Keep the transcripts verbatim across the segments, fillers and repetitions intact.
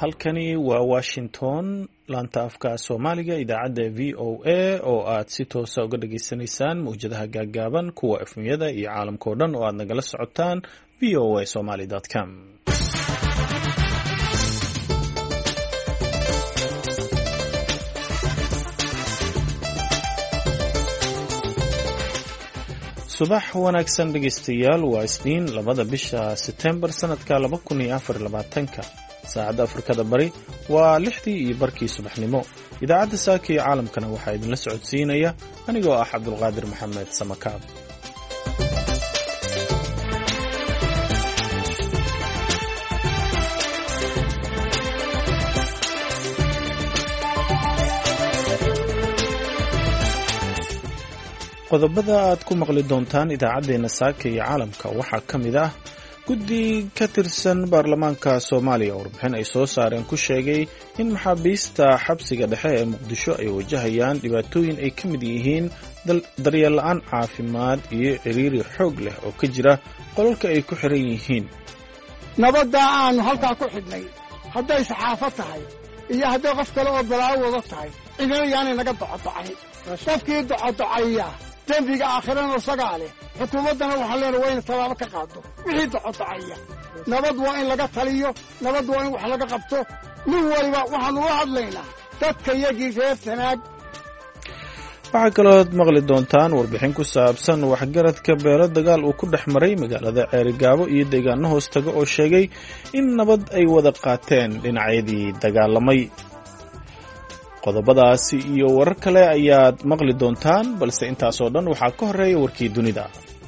halkani waa Washington laanta afka Soomaaliga idaacadda V O A oo aad si toos ah uga dhageysanaysaan mowjadaha gaagaaban kuwa efmiyada iyo caalamka oo dhan oo aad nagala socotaan v o a somali dot com. subax wanaagsan dhegeystayaal waa isniin labada bisha September sanadka laba kun iyo afar iyo labaatanka saacadda Afrikada Bari waa lixdii iyo barkii subaxnimo. idaacadda saaka iyo caalamkana waxaa idinla socodsiinaya anigoo ah Cabdulqaadir Maxamed Samakaab. qodobada aad ku maqli doontaan idaacadeena saaka iyo caalamka waxaa ka mid ah guddi ka tirsan baarlamaanka Soomaaliya oo warbixin ay soo saareen ku sheegay in maxaabiista xabsiga dhexe ee Muqdisho ay wajahayaan dhibaatooyin ay ka mid yihiin daryeel la'aan caafimaad iyo ciriiri xoog leh oo ka jira qolalka ay ku xiran yihiin. nabadda aanu halkaa ku xidhnay hadday saxaafad tahay iyo hadday qof kale oo balaawo wada tahay cidina yaanay naga docodocay qofkii docodocaya dembiga aakhirana isagaa leh xukuumaddana waxaa leenahay waa in tallaabo ka qaado wixii docodocaya. nabad waa in laga taliyo, nabad waa in wax laga qabto. nin waliba waxaanu u hadlaynaa dadka yagii reer Sanaag. waxaa kalood maqli doontaan warbixin ku saabsan waxgaradka beelo dagaal uu ku dhex maray magaalada Ceerigaabo iyo deegaano hoostaga oo sheegay in nabad ay wada qaateen dhinacyadii dagaalamay. qodobadaasi iyo warar kale ayaad maqli doontaan, balse intaasoo dhan waxaa ka horeeya warkii dunida.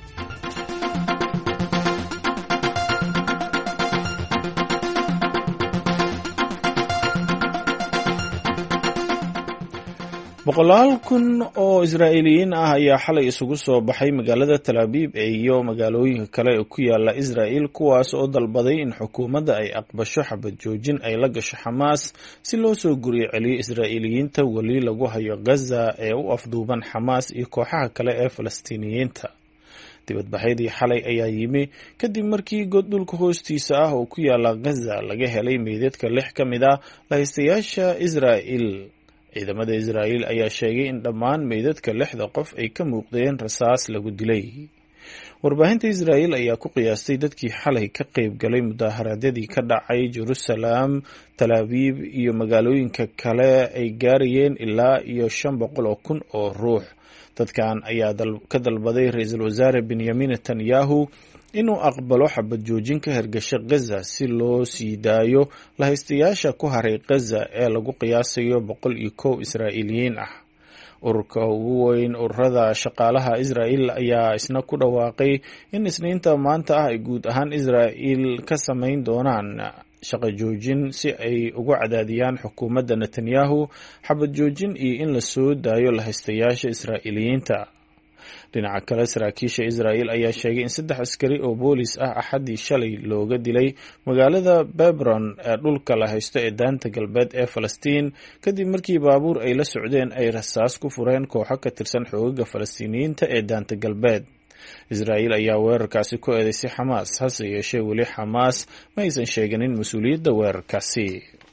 boqolaal kun oo Israa'iiliyiin ah ayaa xalay isugu soo baxay magaalada Tel Aviv iyo magaalooyinka kale ee ku yaala Israa'iil, kuwaas oo dalbaday in xukuumadda ay aqbasho xabad joojin ay la gasho Xamaas si loo soo guriyo celiyo Israa'iiliyiinta wali lagu hayo Gaza ee u afduuban Xamaas iyo kooxaha kale ee Falastiiniyiinta. dibadbaxyadii xalay ayaa yimi kadib markii god dhulka hoostiisa ah oo ku yaala Gaza laga helay meydadka lix ka mid ah lahaystayaasha Israa'iil. ciidamada Israa'iil ayaa sheegay in dhammaan meydadka lixda qof ay ka muuqdeen rasaas lagu dilay. warbaahinta Israa'iil ayaa ku qiyaastay dadkii xalay ka qayb galay mudaaharaadyadii ka dhacay Jerusalem, Tel Aviv iyo magaalooyinka kale ay gaarayeen ilaa iyo shan boqol oo kun oo ruux. dadkan ayaa ka dalbaday ra'iisul wasaare Benjamin Netanyahu inuu aqbalo xabad joojin ka hirgasha Gaza si loo sii daayo lahaystayaasha ku haray Gaza ee lagu qiyaasayo boqol iyo kow Israa'iiliyiin ah. ururka ugu weyn ururada shaqaalaha Israa'iil ayaa isna ku dhawaaqay in isniinta maanta ah ay guud ahaan Israa'iil ka samayn doonaan shaqo joojin si ay ugu cadaadiyaan xukuumadda Netanyahu xabad joojin iyo in la soo daayo lahaystayaasha Israa'iiliyiinta. dhinaca kale saraakiisha Israa'iil ayaa sheegay in saddex askari oo boolis ah axadii shalay looga dilay magaalada Hebron ee dhulka la haysto ee daanta galbeed ee Falastiin kadib markii baabuur ay la socdeen ay rasaas ku fureen kooxo ka tirsan xoogagga Falastiiniyiinta ee daanta galbeed. Israa'iil ayaa weerarkaasi ku eedeysay Xamaas, hase yeeshee weli Xamaas ma aysan sheeganin mas-uuliyadda weerarkaasi.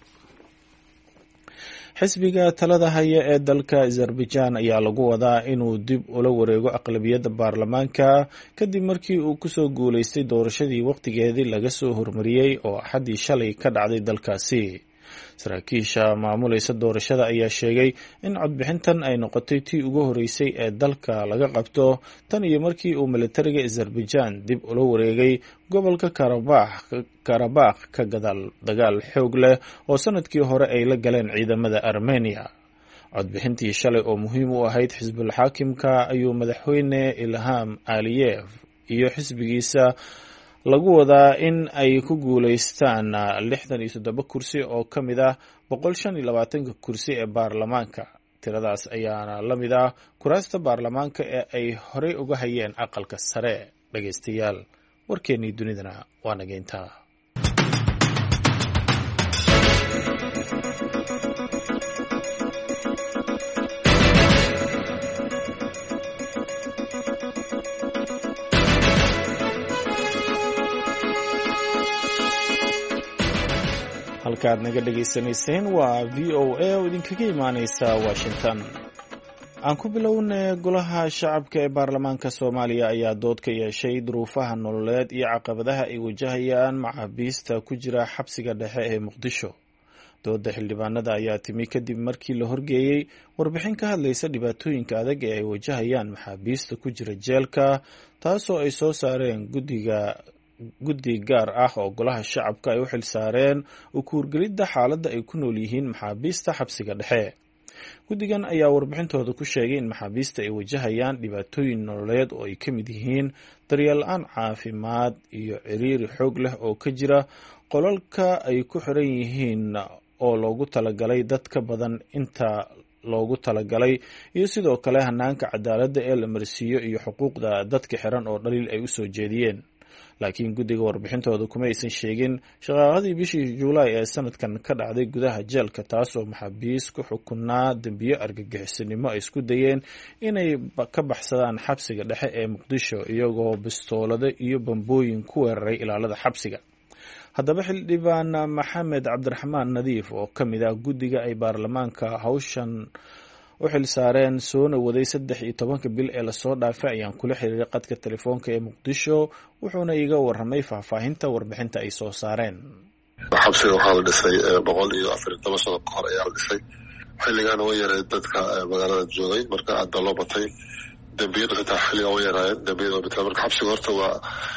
xisbiga talada haya ee dalka Azerbaijan ayaa lagu wadaa inuu dib ula wareego aqlabiyadda baarlamaanka kadib markii uu ku soo guuleystay doorashadii waqtigeedii laga soo hormariyey oo axadii shalay ka dhacday dalkaasi. saraakiisha maamulaysa doorashada ayaa sheegay in codbixintan ay noqotay tii ugu horeysay ee dalka laga qabto tan iyo markii uu militariga Azerbaijan dib ula wareegay gobolka Karabakh ka gadaal dagaal xoog leh oo sanadkii hore ay la galeen ciidamada Armenia. codbixintii shalay oo muhiim u ahayd xisbul xaakimka ayuu madaxweyne Ilham Aliyev iyo xisbigiisa lagu wadaa in ay ku guuleystaan lixdan iyo toddoba kursi oo ka mid ah boqol shan iyo labaatanka kursi ee baarlamaanka. tiradaas ayaana la mid ah kuraasta baarlamaanka ee ay horey uga hayeen aqalka sare. dhageystayaal, warkeennii dunidana waa nageyntaa. halkaad naga dhegaysanayseen waa v o a oo idinkaga imaaneysa washington. aan ku bilownay golaha shacabka ee baarlamaanka Soomaaliya ayaa dood ka yeeshay duruufaha nololeed iyo caqabadaha ay wajahayaan maxaabiista ku jira xabsiga dhexe ee Muqdisho. dooda xildhibaanada ayaa timi kadib markii la horgeeyay warbixin ka hadlaysa dhibaatooyinka adag ee ay wajahayaan maxaabiista ku jira jeelka, taasoo ay soo saareen guddiga guddi gaar ah oo golaha shacabka ay u xil saareen u kuurgelidda xaaladda ay ku nool yihiin maxaabiista xabsiga dhexe. guddigan ayaa warbixintooda ku sheegay in maxaabiista ay wajahayaan dhibaatooyin nololeed oo ay ka mid yihiin daryeel la'aan caafimaad iyo ciriiri xoog leh oo ka jira qolalka ay ku xiran yihiin oo loogu talagalay dad ka badan inta loogu talagalay, iyo sidoo kale hanaanka cadaaladda ee la marsiiyo iyo xuquuqda dadka xiran oo dhaliil ay u soo jeediyeen. laakiin guddiga warbixintooda kuma aysan sheegin shaqaaqadii bishii Juulaay ee sanadkan ka dhacday gudaha jeelka, taasoo maxaabiis ku xukunaa dambiyo argagixisanimo ay isku dayeen inay ka baxsadaan xabsiga dhexe ee Muqdisho iyagoo bistoolado iyo bambooyin ku weeraray ilaalada xabsiga. haddaba xildhibaan Maxamed Cabdiraxmaan Nadiif oo ka mid ah guddiga ay baarlamaanka hawshan u xil saareen soona waday saddex iyo tobanka bil ee lasoo dhaafay ayaan kula xiriiray qadka telefoonka ee Muqdisho, wuxuuna iga warramay faahfaahinta warbixinta ay soo saareen. xabsiga waxaa la dhisay boqol iyo afar iyo toban sano ka hor ayaa la dhisay. xilligaana way yareed dadka magaalada joogay, marka aad baa loo batay. dembiyadu xitaa xilligan way yaraayeen dembiyada bitaa. marka xabsiga horta waa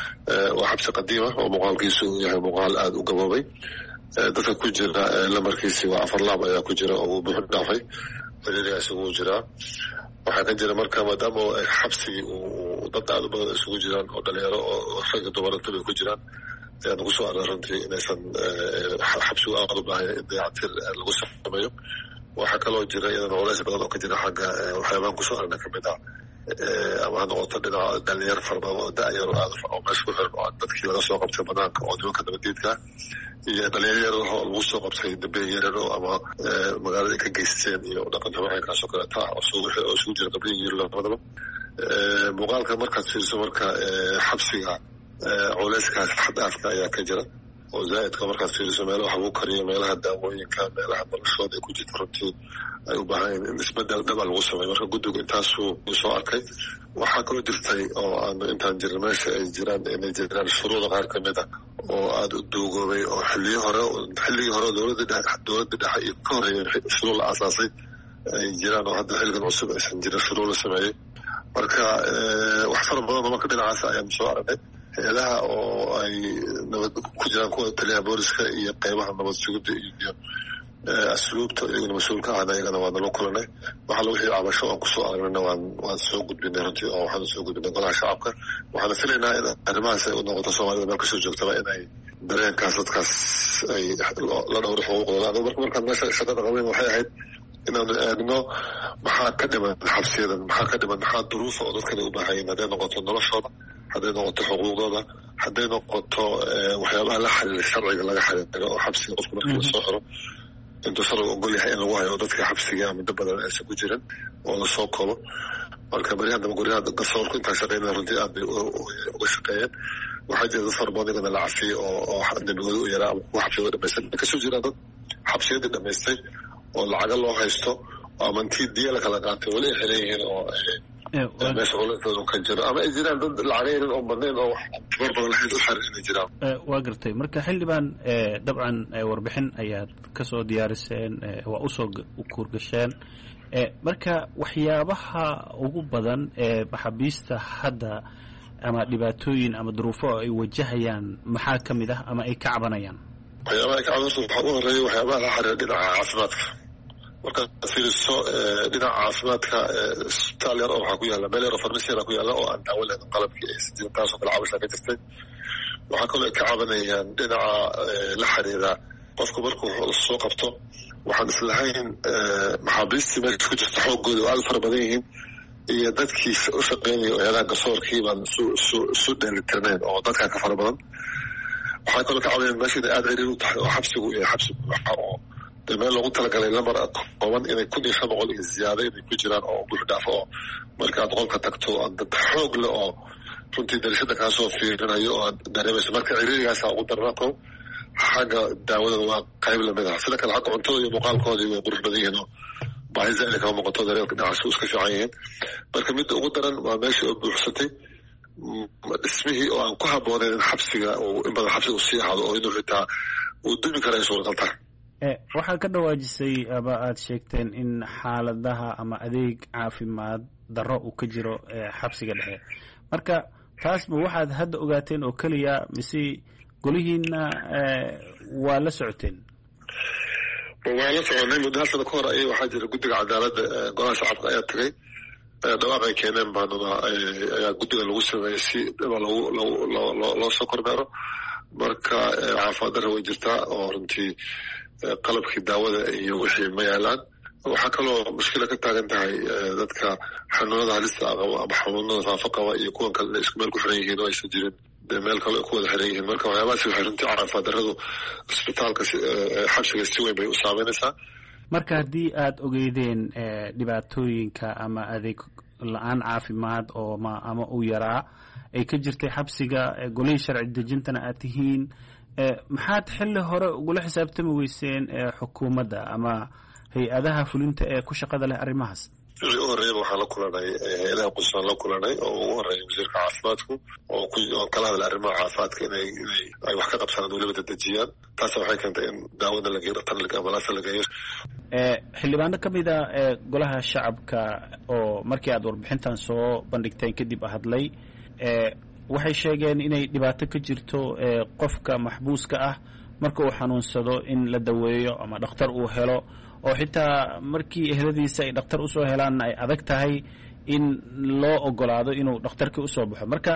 waa xabsi qadiima oo muuqaalkiisu yahay muuqaal aada u gaboobay. dadka ku jira lamarkiisi waa afar laab ayaa ku jira oo uu buuxu dhaafay, ciriiriga isugu jiraa. waxaa ka jira marka maadaama xabsigii uu dad aada u badan isugu jiraan oo dhalinyaro oo ragga dumaranta bay ku jiraan, ayaan ugu soo array runtii inaysan xabsigu aada u baahaya in dayactir lagu sameeyo. waxaa kaloo jira iyadana culays badan oo ka jira xagga waxyaabahan kusoo aragna kamid ah ama ha noqoto dhinaca dhalinyaro fara badan oo da-yaro aada oo meesha ku xiran oo dadkii laga soo qabtay banaanka oo nimanka nabadiidka iyo dhalinyaro oo lagu soo qabtay dambiye yaryaro ama magaalada ay ka geysteen iyo dhaqan xamaankaas oo kale taa oo isugu jira qabliga iyo labadaba. muuqaalka markaad fiiriso marka xabsiga culayskaas xad-aafka ayaa ka jira oo zaa'idka markaad fiiriso meelaha wax lagu kariyo, meelaha daawooyinka, meelaha noloshooda ay ku jirta runtii ay u baahan in isbedel dhaba lagu sameeyo. marka guddigu intaasuu soo arkay. waxaa kaloo jirtay oo aanu intaan jirin meesha ay jiraan inay jiraan shuruuda qaar ka mid a oo aada u duugoobay oo xilliyi hore xilligii hore dowladda dhexe dowladda dhexe iyo ka horreeyay shuruud la aasaasay ay jiraan oo hadda xilligan cusub aysan jirin shuruud la sameeyey. marka wax fara badan oo marka dhinacaas ayaanu soo aragnay. hay-adaha oo ay nabad ku jiraan kuwa taliyaha booliska iyo qeybaha nabad sugidda iyo asluubta iyaguna mas-uulka ahna iyagana waa nala kulanay. waxaa lagu wixii cabasho aan kusoo aragnayna waan waan soo gudbinay runtii oo waxaan soo gudbinay golaha shacabka. waxaana filaynaa in arrimahaas ay u noqoto soomaalida meel kasoo joogtaba inay dareenkaas dadkaas ay la dhowro xuquuqdooda. anigu marka markaan meesha shaqada qabeyn waxay ahayd inaanu eegno maxaa ka dhiman xabsiyadan, maxaa ka dhiman, maxaa duruufa oo dadkana u baahayin, hadday noqoto noloshooda, hadday noqoto xuquuqdooda, hadday noqoto waxyaabaha la xiriira sharciga laga xiriiro oo xabsiga qofku markii lasoo xiro intuu sharcigu ogol yahay in lagu hayo dadka xabsiga muddo badan aysan ku jirin oo lasoo koobo. marka beryahan daba guryaha garsoorku intaa shaqeynaya runtii aad bay uga shaqeeyeen. waxaa jira dad fara badan igana la cafiyey oo dembigooda u yaraa ama kuwa xabsiyada dhamaystay. kasoo jiraan dad xabsiyadii dhamaystay oo lacaga loo haysto ama intii diya la kala qaatay weli ay xiran yihiin oo meesha culayskooda ka jiro, ama ay jiraan dad lacagaynin oo badnayn oo wax tabar badan lahayd u xiran inay jiraan. waa gartay. marka xildhibaan dabcan warbixin ayaad kasoo diyaariseen, waa usoo kuurgasheen. marka waxyaabaha ugu badan ee maxaabiista hadda ama dhibaatooyin ama duruufo ay wajahayaan maxaa ka mid ah ama ay ka cabanayaan? waxyaabaha ay ka cabanayso waxaa u horeeya waxyaabaha la xiriira dhinaca caafimaadka. markaad fiiriso dhinaca caafimaadka isbitaal yar oo waxaa ku yaalla meel yar oo farmasi yara ku yaalla oo aan daawo leedan qalabkii aysan jirin, taasoo kale cabashaa ka jirtay. waxaa kaloo ay ka cabanayaan dhinaca la xiriira qofku markuu soo qabto waxaan islahayn maxaabiistii meesha ku jirta xooggooda oo aada u fara badan yihiin iyo dadkii u shaqeynaya hay-adaha garsoorkii baan isu dheelitirnayn oo dadkaa ka fara badan. waxaa kaloo ka cabanayaan meesha inay aada ciriir u tahay oo xabsigu iyo xabsi buuxa oo dee meel loogu talagalay lamar kooban inay kun iyo shan boqol iyo ziyaada inay ku jiraan oo buux dhaafo oo markaad qolka tagto dad xoog leh oo runtii darashada kaasoo fiirinayo oo aad dareemayso. marka ciriirigaasa ugu darnaa ko xagga daawadana waa qayb lamid ah sida kale xagga cuntada iyo muuqaalkooda way qurux badan yihiin oo baahi zaa'id kama muuqato daryeelka dhinacaas iska fiican yihiin marka midda ugu daran waa meesha oo buuxsatay dhismihii oo aan ku habboonayn in xabsiga uu in badan xabsiga usii ahaado oo inuu xitaa uu dumi kara ay suuragal tahay waxaa ka dhawaajisay ama aad sheegteen in xaaladaha ama adeeg caafimaad darro uu ka jiro xabsiga dhexe marka taasba waxaad hadda ogaateen oo keliya mise golihiina waa la socoteen waa la soconay muddo hal sano ka hor ay waxaa jira guddiga cadaaladda golaha shacabka ayaa tagay dhawaaq ay keeneen baanuna ayaa guddiga lagu sameeyey si dhiba logu loo loo soo kormeero marka caafimaad darra way jirtaa oo runtii qalabkii daawada iyo wixii ma yaalaan waxaa kaloo mushkila ka taagan tahay dadka xanuunada halista qaba ama xanuunada faafa qaba iyo kuwan kale isku meel ku xiran yihiin oo aysan jirin meel kale ay ku wada xiran yihiin marka waxyaabahaasi waxay runtii caafimaad darradu isbitaalka xabsiga si weyn bay u saameynaysaa marka haddii aad ogeydeen dhibaatooyinka ama adeeg la-aan caafimaad oo ma ama uu yaraa ay ka jirtay xabsiga golihii sharci dejintana aad tihiin maxaad xilli hore ugula xisaabtami weyseen xukuumadda ama hay-adaha fulinta ee ku shaqada leh arrimahaas wixii u horreeyaba waxaan la kulanay hay-adaha qudsaan la kulanay oo ugu horreeya wasiirka caafimaadku oo oo kala hadla arrimaha caafimaadka inay inay ay wax ka qabsanaan weliba dadejiyaan taas waxay keentay in daawada la geeyo dhaqtar ambalaasta la geeyo xildhibaano ka mid a ee golaha shacabka oo markii aad warbixintan soo bandhigteen kadib hadlay waxay sheegeen inay dhibaato ka jirto qofka maxbuuska ah marka uu xanuunsado in la daweeyo ama dhakhtar uu helo oo xitaa markii ehladiisa ay dhakhtar usoo helaanna ay adag tahay in loo ogolaado inuu dhakhtarkii usoo baxo marka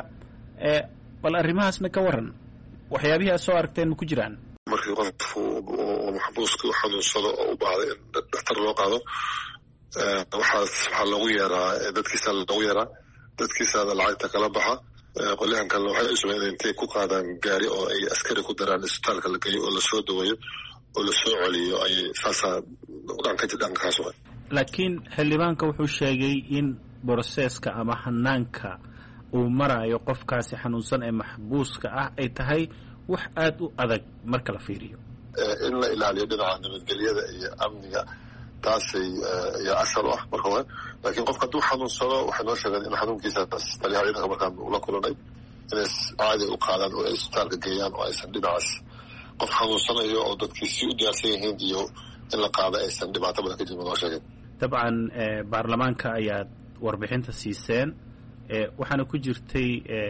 bal arrimahaasna ka waran waxyaabihii aad soo aragteen ma ku jiraan markii qofku oo maxbuuska u xanuunsado oo u baahday in dhakhtar loo qaado waxaas waxaa loogu yeeraa dadkiisa loogu yeeraa dadkiisaada lacagta kala baxa qolyahan kalena waxay u sameynaya intay ku qaadaan gaari oo ay askari ku daraan isbitaalka la geeyo oo lasoo daweeyo oo lasoo celiyo ay saasaa dhanka dhankaas wa laakiin xildhibaanka wuxuu sheegay in broseska ama hanaanka uu marayo qofkaasi xanuunsan ee maxbuuska ah ay tahay wax aad u adag marka la fiiriyo in la ilaaliyo dhinaca nabadgelyada iyo amniga taasay ayaa asal u ah marka hore laakiin qofka hadduu xanuunsado waxay noo sheegeen in xanuunkiisa taliyaha ciidanka markaan ula kulanay inay caadi u qaadaan oo ay isbitaalka geeyaan oo aysan dhinacaas qof xanuunsanayo oo dadkii si u diyaarsan yihiin iyo in la qaado aysan dhibaato badan ka jirin noo sheegeen dabcan baarlamaanka ayaad warbixinta siiseen waxaana ku jirtay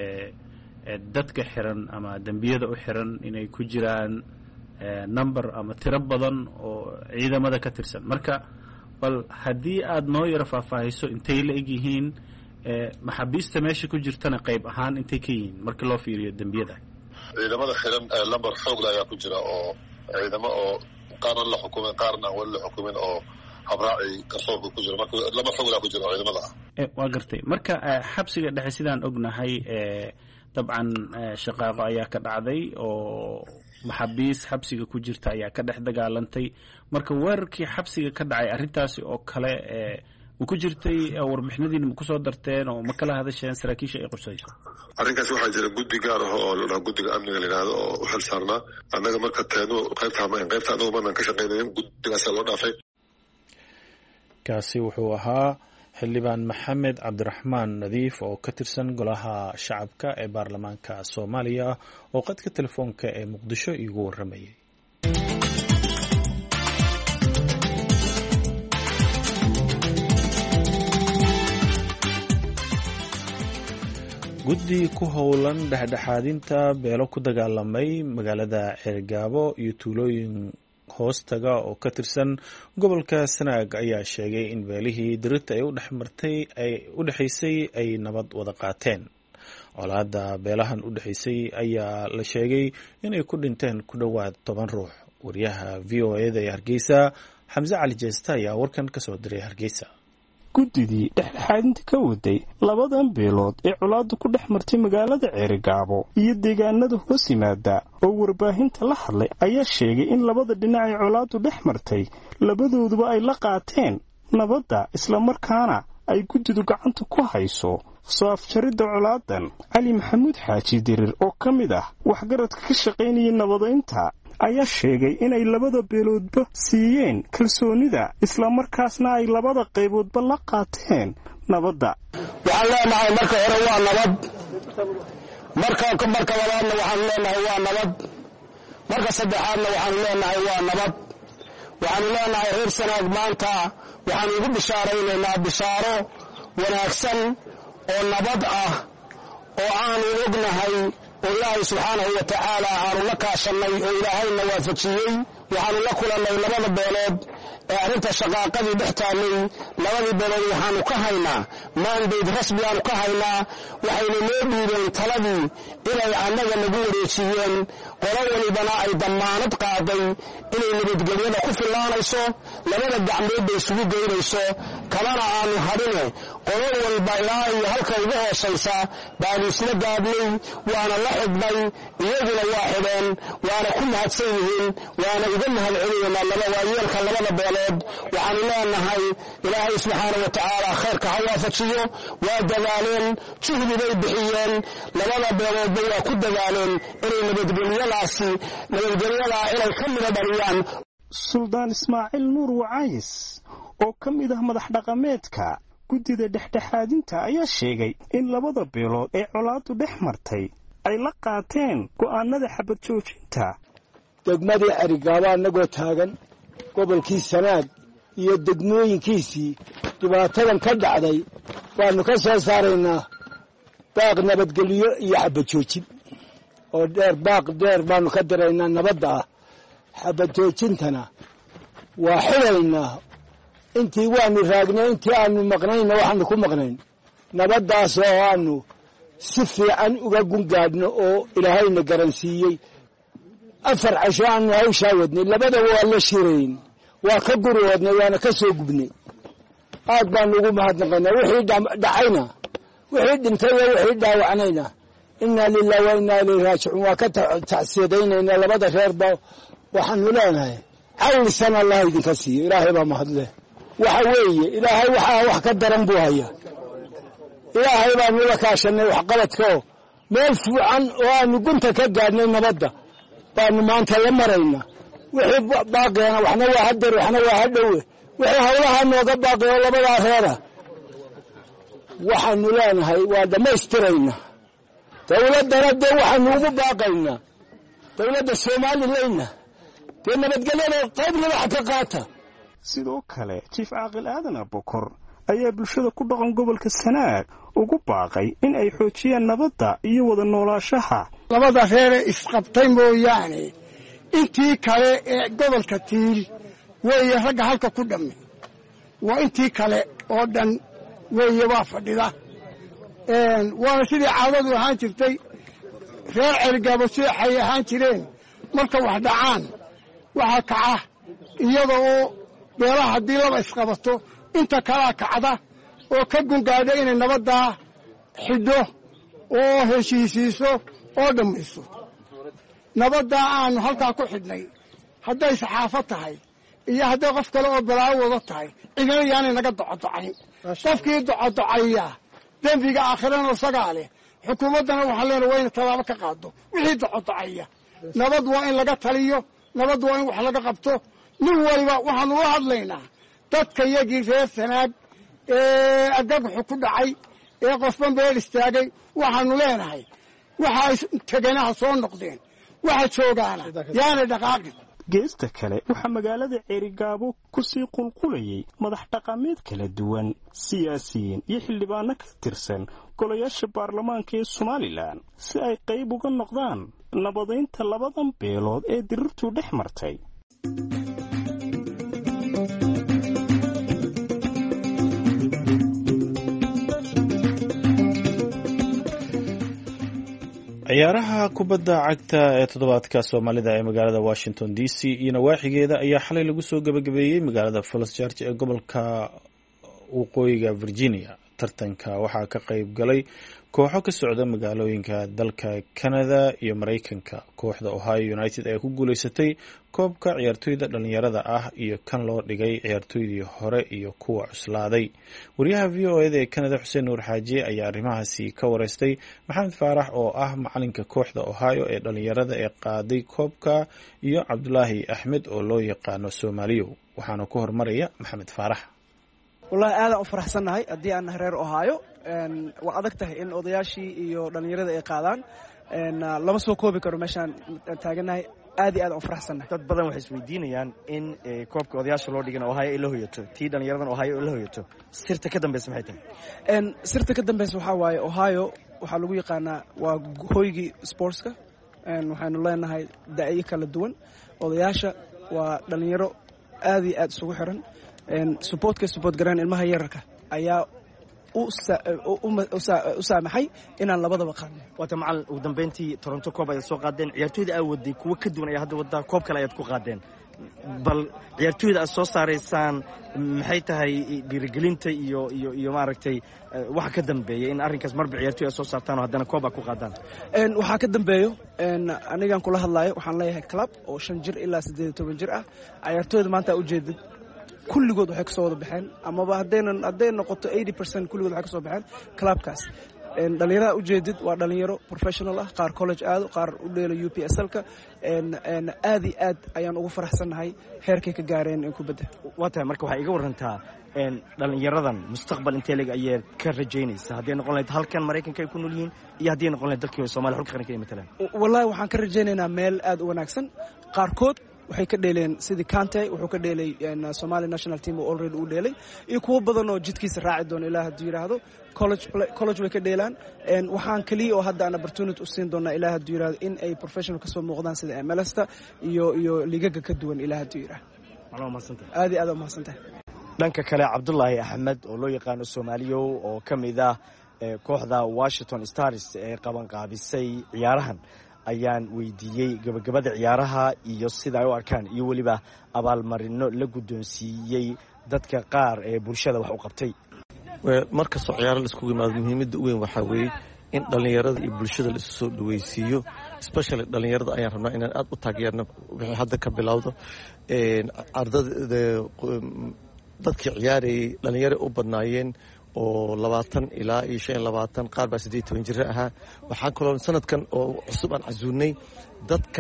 dadka xiran ama dembiyada u xiran inay ku jiraan number ama tiro badan oo ciidamada ka tirsan marka bal haddii aad noo yaro faahfaahiso intay la eg yihiin maxaabiista meesha ku jirtana qayb ahaan intay ka yihiin markii loo fiiriyo dembiyada ciidamada xiran lambar xoogla ayaa ku jira oo ciidamo oo qaarna la xukumin qaarna aan weli la xukumin oo habraaci garsoorka ku jira marka lambar xoogla ku jira ciidamada ah waa gartay marka xabsiga dhexe sidaan ognahay dabcan shaqaaqo ayaa ka dhacday oo maxaabiis xabsiga ku jirta ayaa ka dhex dagaalantay marka weerarkii xabsiga ka dhacay arrintaasi oo kale ma ku jirtay warbixinadiina ma kusoo darteen oo ma kala hadasheen saraakiisha ay qursayso arrinkaas waxaa jira guddi gaar ah oo la dhaha guddiga amniga la yidhahdo oo u xil saarnaa annaga marka teenu qaybta hamayn qaybta anagu maanaan ka shaqaynayn guddigaasaa loo dhaafay kaasi wuxuu ahaa xildhibaan maxamed cabdiraxmaan nadiif oo ka tirsan golaha shacabka ee baarlamaanka soomaaliya oo qadka telefoonka ee muqdisho iigu warramayay guddi ku howlan dhexdhexaadinta beelo ku dagaalamay magaalada ceergaabo iyo tuulooyin hoostaga oo ka tirsan gobolka sanaag ayaa sheegay in beelihii dirirta ay udhexmartay ay u dhexaysay ay nabad wada qaateen colaadda beelahan u dhexaysay ayaa la sheegay inay ku dhinteen ku dhowaad toban ruux wariyaha v o eda ee hargeysa xamse cali jeesta ayaa warkan ka soo diray hargeysa guddidii dhexdhexaadinta ka waday labadan beelood ee colaaddu ku dhex martay magaalada ceerigaabo iyo deegaanada hoos yimaada oo warbaahinta la hadlay ayaa sheegay in labada dhinac ee colaaddu dhex martay labadooduba ay la qaateen nabadda islamarkaana ay guddidu gacanta ku hayso soo afjaridda colaadan cali maxamuud xaaji dirir oo ka mid ah waxgaradka ka shaqaynayay nabadaynta ayaa sheegay inay labada beeloodba siiyeen kalsoonida islamarkaasna ay labada qayboodba la qaateen nabadda. waxaan leenahay marka hore waa nabad, marka marka labaadna waxaan leenahay waa nabad, marka saddexaadna waxaan leenahay waa nabad. waxaan leenahay reer Sanaag maanta waxaan ugu bishaaraynaynaa bishaaro wanaagsan oo nabad ah oo aanu ognahay oo Ilaahay subxaanahu wa ta'aala aanu la kaashanay oo Ilaahayna waafajiyey. waxaanu la kulannay labada beelood ee arrinta shaqaaqadii dhex taallay labadii beelood waxaanu ka haynaa maandeed rasmi aanu ka haynaa. waxayna noo dhiibeen taladii inay annaga nagu wareejiyeen qolo walibana ay damaanad qaaday inay nabadgelyada ku filaanayso, labada gacmood bay isugu geynayso, kalana aanu hadhine qolo walba ilaa iyo halka ugu hoosaysa baanu isla gaadhnay, waana la xidhnay, iyaguna waa xidheen, waana ku mahadsan yihiin, waana uga mahadcelinaynaa laba waayeelka labada beelood. waxaanu leenahay ilaahay subxaanahu wa tacaala khayrka ha waafajiyo. waa dadaaleen, juhdi bay bixiyeen, labada beeloodba waa ku dadaaleen inay nabadgelyadaasi nabadgelyadaa inay ka mida dhaliyaan. Suldaan Ismaaciil Nuur Wacays oo ka mid ah madax dhaqameedka guddida dhexdhexaadinta ayaa sheegay in labada beelood ee colaadu dhex martay ay la qaateen go'aanada xabad joojinta. degmadii Carigaabo annagoo taagan gobolkii Sanaag iyo degmooyinkiisii dhibaatadan ka dhacday waanu ka soo saaraynaa baaq nabadgelyo iyo xabad joojin oo dheer baaq dheer baanu ka diraynaa nabadda ah. xabad joojintana waa xilaynaa intii waanu raagnay, intii aanu maqnayna waxaanu ku maqnayn nabaddaas oo aanu si fiican uga gungaadhno oo Ilaahayna garansiiyey. afar casho aanu hawshaa wadnay, labada waa la shirayn, waa ka gurwadnay, waana ka soo gubnay. aad baanu ugu mahadnaqaynaa wixii dhacayna, wixii dhintay iyo wixii dhaawacnayna inna lillahi wa inna ilayhi raaji'uun. waa ka tacsiyadaynaynaa labada reerba. waxaanu leenahay cawlisan Allah idinka siiyo, ilaahay baa mahadle. waxa weeye ilaahay waxaa wax ka daran buu hayaa. ilaahay baanu la kaashanay waxqabadka meel fiican oo aanu gunta ka gaadhnay nabadda baanu maanta la marayna. wixii baaqeena waxna waa hadar waxna waa hadhowe, wixii hawlaha nooga baaqeeyo labada reera waxaanu leenahay waa dhamaystirayna. dawladana dee waxaanu ugu baaqaynaa dawladda Soomaaliland dee nabadgelyada qaybna wax ka qaata. sidoo kale Chief Caaqil Aadan Abukar ayaa bulshada ku dhaqan gobolka Sanaag ugu baaqay in ay xoojiyaan nabadda iyo wada noolaanshaha. labada reer isqabtay mooyaane intii kale ee gobolka Tiil weeye ragga halka ku dhamay, waa intii kale oo dhan weeye waa fadhida. een waana sidii caadadu ahaan jirtay reer Carigaabo si ay ahaan jireen. marka wax dhacaan waxa kaca iyada oo beelaha haddii laba isqabato inta kala kacda oo ka gungaada inay nabadda xidho oo heshiisiiso oo dhamayso. nabadda aanu halkaa ku xidhnay hadday saxaafad tahay iyo hadday qof kale oo balaawo wada tahay cidina yaanay naga docodocayn. qofkii docodocaya dembiga aakhirana isagaa leh. xukuumaddana waxaa leenahay waa in tallaabo ka qaado wixii docodocaya. nabad waa in laga taliyo, nabad waa in wax laga qabto. nin waliba waxaanu la hadlaynaa dadka yagii reer Sanaag ee agaguxu ku dhacay ee qofban beel istaagay. waxaanu leenahay waxa taganaha soo noqdeen, waxa joogaana yaana dhaqaaqin. geesta kale waxaa magaalada Carigaabo ku sii qulqulayay madax dhaqameed kala duwan, siyaasiyiin iyo xildhibaano ka tirsan golayaasha baarlamaanka ee Somaliland si ay qayb uga noqdaan nabadeynta labadan beelood ee dirirtu dhex martay. ciyaaraha kubadda cagta ee toddobaadka Soomaalida ee magaalada Washington D C iyo nawaaxigeeda ayaa xalay lagu soo gabagabeeyay magaalada Falls Church ee gobolka waqooyiga Virginia. tartanka waxaa ka qayb galay kooxo ka socda magaalooyinka dalka Canada iyo Mareykanka. Kooxda Ohio United ayaa ku guuleysatay koobka ciyaartoyda dhalinyarada ah iyo kan loo dhigay ciyaartoydii hore iyo kuwa cuslaaday. Wariyaha V O A ee Canada Xuseen Nuur Xaaji ayaa arrimahaasi ka wareystay Maxamed Faarax oo ah macalinka kooxda Ohio ee dhalinyarada ee qaaday koobka iyo Cabdulaahi Axmed oo loo yaqaano Soomaaliyo. Waxaana ku hormaraya Maxamed Faarax. wallahi aad aan u faraxsanahay haddii aan reer Ohio een waa adag tahay in odayaashii iyo dhalinyarada ay qaadaan een lama soo koobi karo meeshaan taaganahay aad iyo aad aan u faraxsanahay. dad badan waxay isweydiinayaan in koobka odayaasha loo dhigay Ohio ay la hoyato tii dhalinyaradan Ohio ay la hoyato sirta ka dambaysa maxay tahay? een sirta ka dambaysa waxa waaye Ohio waxa lagu yaqaanaa waa hoygii sportska een waxaanu leenahay da'yo kala duwan. odayaasha waa dhalinyaro aad iyo aad isugu xiran een supportka support garan ilmaha yararka ayaa u u saamaxay inaan labadaba qaadno. Wata macal ugu dambeyntii Toronto Cup ay soo qaadeen ciyaartoyda ay waday kuwa ka duwan ay hadda wada koob kale ay ku qaadeen. bal ciyaartoyda aad soo saareysaan maxay tahay dhiirigelinta iyo iyo iyo maaragtay waxa ka dambeeyay in arrinkaas marba ciyaartoy soo saartaan oo haddana koob ku qaadaan? een waxa ka dambeeyo een anigaan kula hadlayo waxaan leeyahay club oo shan jir ilaa siddeed iyo toban jir ah. ciyaartoyda maanta u jeedid kulligood waxay ka soo wada baxeen amaba haddaynan hadday noqoto eighty percent kulligood waxay ka soo baxeen clubkaas. een dhalinyarada u jeedid waa dhalinyaro professional ah, qaar college aado, qaar u dheelo U P S L-ka. een een aad iyo aad ayaan ugu faraxsanahay heerkay ka gaareen in kubadda. waa tahay marka waxay iga warantaa een dhalinyaradan mustaqbal intee leeg ayay ka rajaynaysaa haddii noqon lahayd halkan Mareykanka ay ku nool yihiin iyo haddii noqon lahayd dalkii Soomaaliya xulka qaranka ay matalaan? wallahi waxaan ka rajaynaynaa meel aad u wanaagsan. qaarkood waxay ka dheeleen sidii Kante wuxuu ka dheelay Somali national team oo already u dheelay iyo kuwa badan oo jidkiisa raaci doona ilaa hadduu yiraahdo college college way ka dheelaan. een waxaan kaliya oo hadda aan opportunity u siin doonaa ilaa hadduu yiraahdo in ay professional ka soo muuqdaan sida M L S-ta iyo iyo ligaga ka duwan ilaa hadduu yiraahdo. Walaal mahadsantahay. aad iyo aad u mahadsantahay. dhanka kale Cabdulaahi Axmed oo loo yaqaan Soomaaliyo oo kamid ah kooxda Washington Stars ee qaban qaabisay ciyaarahan ayaan weydiiyey gabagabada ciyaaraha iyo sida ay u arkaan iyo waliba abaalmarino la guddoonsiiyey dadka qaar ee bulshada wax u qabtay. markastoo ciyaaro la isku yimaado muhiimadda weyn waxaa weeye in dhalinyarada iyo bulshada la isu soo dhaweysiiyo, especially dhalinyarada ayaan rabnaa inaan aad u taageerno wixii hadda ka bilowdo. ardada dadkii ciyaarayay dhalinyaro u badnaayeen oo labaatan ilaa iyo shan iyo labaatan, qaar baa siddeed iyo toban jir ahaa. waxaan kaloo sanadkan oo cusub aan casuunay dadka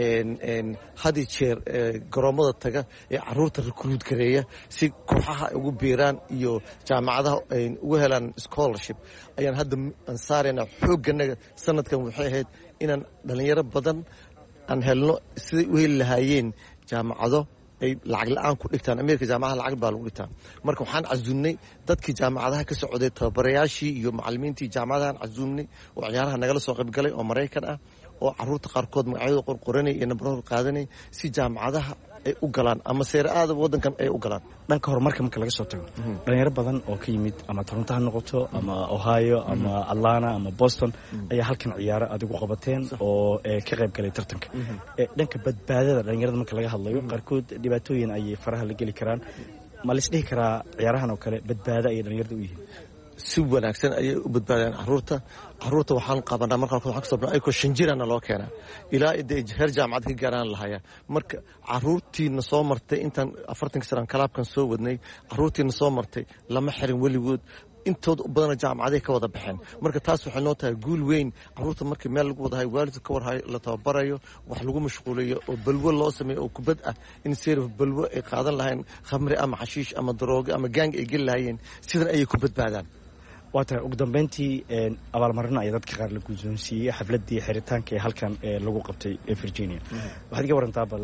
hadi jeer garoomada taga ee caruurta recruit gareeya si kooxaha ay ugu biiraan iyo jaamacadaha ay ugu helaan scholarship. ayaan hadda aan saarayna xoogganaga sanadkan waxay ahayd inaan dhalinyaro badan aan helno siday u heli lahaayeen jaamacado ay lacag la'aan ku dhigtaan. Ameerika jaamacadaha lacag baa lagu dhigtaa. marka waxaan casuumnay dadkii jaamacadaha ka socday, tababarayaashii iyo macallimiintii jaamacadahan casuumnay oo ciyaaraha nagala soo qayb galay oo Mareykan ah oo caruurta qaarkood magacyada qorqoranay iyo nabarada qaadanay si jaamacadaha ay u galaan ama seeraada wadankan ay u galaan. dhanka horumarka marka laga soo tago dhalinyaro badan oo ka yimid ama Toronto ha noqoto ama Ohio ama Atlanta ama Boston ayaa halkan ciyaaro adigu qabateen oo ka qayb galay tartanka. dhanka badbaadada dhalinyarada marka laga hadlayo qaarkood dhibaatooyin ay faraha la gali karaan, ma la isdhihi karaa ciyaarahan oo kale badbaado ay dhalinyarada u yihiin? si wanaagsan ayay u badbaadaan caruurta. caruurta waxaan qabanaa marka waxaan ka soo ayko shan jirana loo keenaa ilaa ay heer jaamacad ka gaaraan lahaya. marka caruurtiina soo martay intaan afartan sano kalaabkan soo wadnay, caruurtiina soo martay lama xirin weligood, intooda u badan jaamacaday ka wada baxeen. marka taas waxay noo tahay guul weyn. caruurta markii meel lagu wadahay waalidka ka warhayo la tababarayo, wax lagu mashquulayo oo balwo loo sameeyo oo kubad ah in seerif balwo ay qaadan lahayn khamri ama xashiish ama daroogo ama gaang ay geli lahaayeen, sidan ayay ku badbaadaan. waa tahay ugu dambeyntii abaalmarino ayaa dadka qaar la guddoonsiiyey xafladii xiritaanka ee halkan ee lagu qabtay ee Virginia. waxaad iga warantaa bal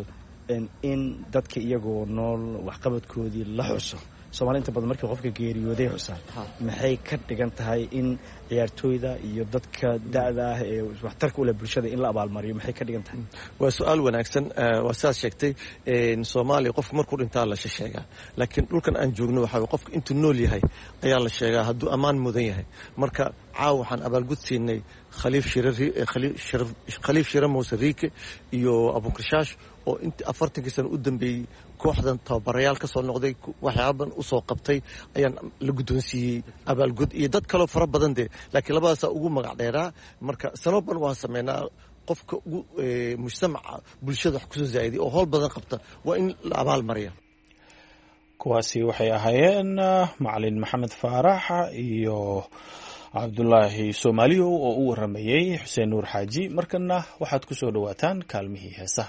in dadka iyagoo nool waxqabadkoodii la xuso. Soomaaliya inta badan markii qofka geeriyooday xusaan maxay ka dhigan tahay in ciyaartooyda iyo dadka da'da ah ee waxtarka u leh bulshada in la abaalmariyo maxay ka dhigan tahay? waa su'aal wanaagsan. waa sidaas sheegtay Soomaaliya qofku markuu dhintaa la sheegaa, laakiin dhulkan aan joogno waxa qofka intuu nool yahay ayaa la sheegaa hadduu ammaan mudan yahay. marka caaw waxaan abaalgud siinay khaliif shirari khaliif shira Muuse Riike iyo Abukrishaash oo intii afartankii sano u dambeeyay kooxdan tababarayaal ka soo noqday waxyaaban u soo qabtay ayaan la guddoonsiiyey abaalgud iyo dad kaloo fara badan dee laakiin labadaasaa ugu magac dheeraa marka sanoban waan sameynaa qofka ugu mujtamaca bulshada wax kusoo zaa'iday oo howl badan qabta waa in la abaal mariya kuwaasi waxay ahaayeen macalin maxamed faarax iyo cabdulaahi soomaaliyow oo u waramayey xuseen nuur xaaji markana waxaad ku soo dhawaataan kaalmihii heesaha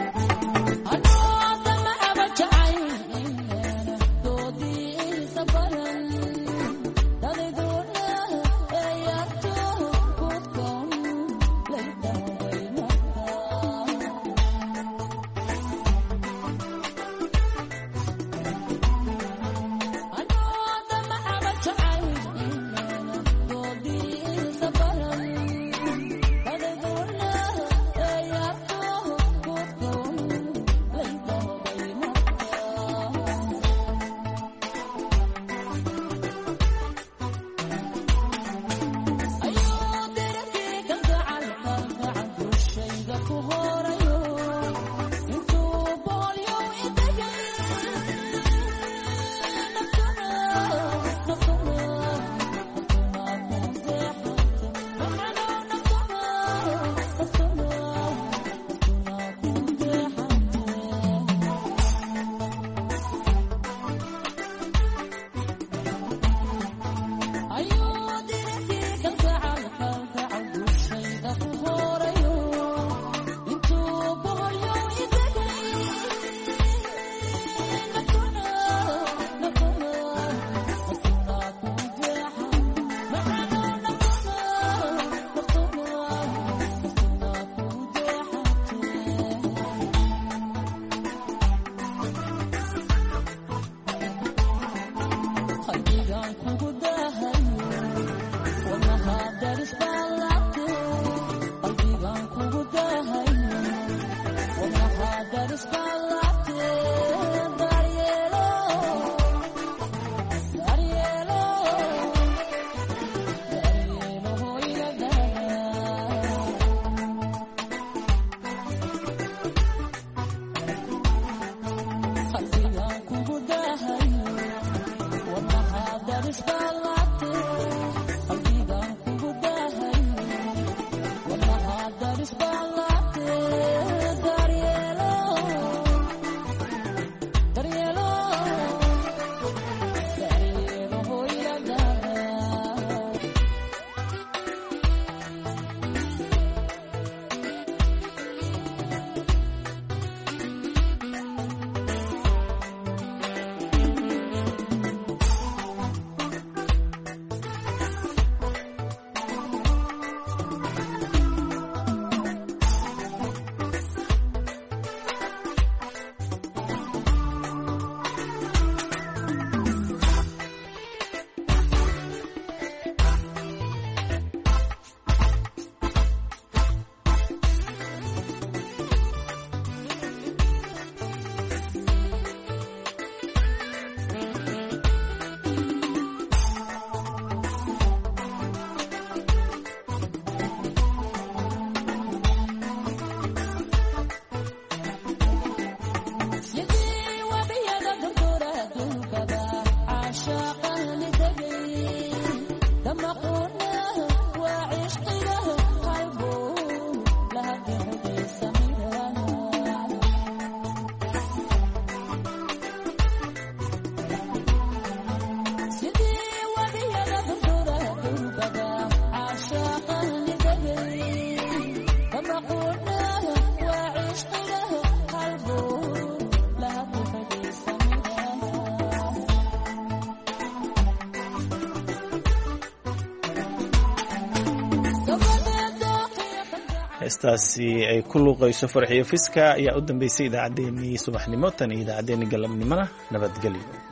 heestaasi ay ku luuqayso farxiyo fiska ayaa u dambeysay idaacaddeenii subaxnimo tan iyo idaacaddeenii galabnimona nabadgelyo.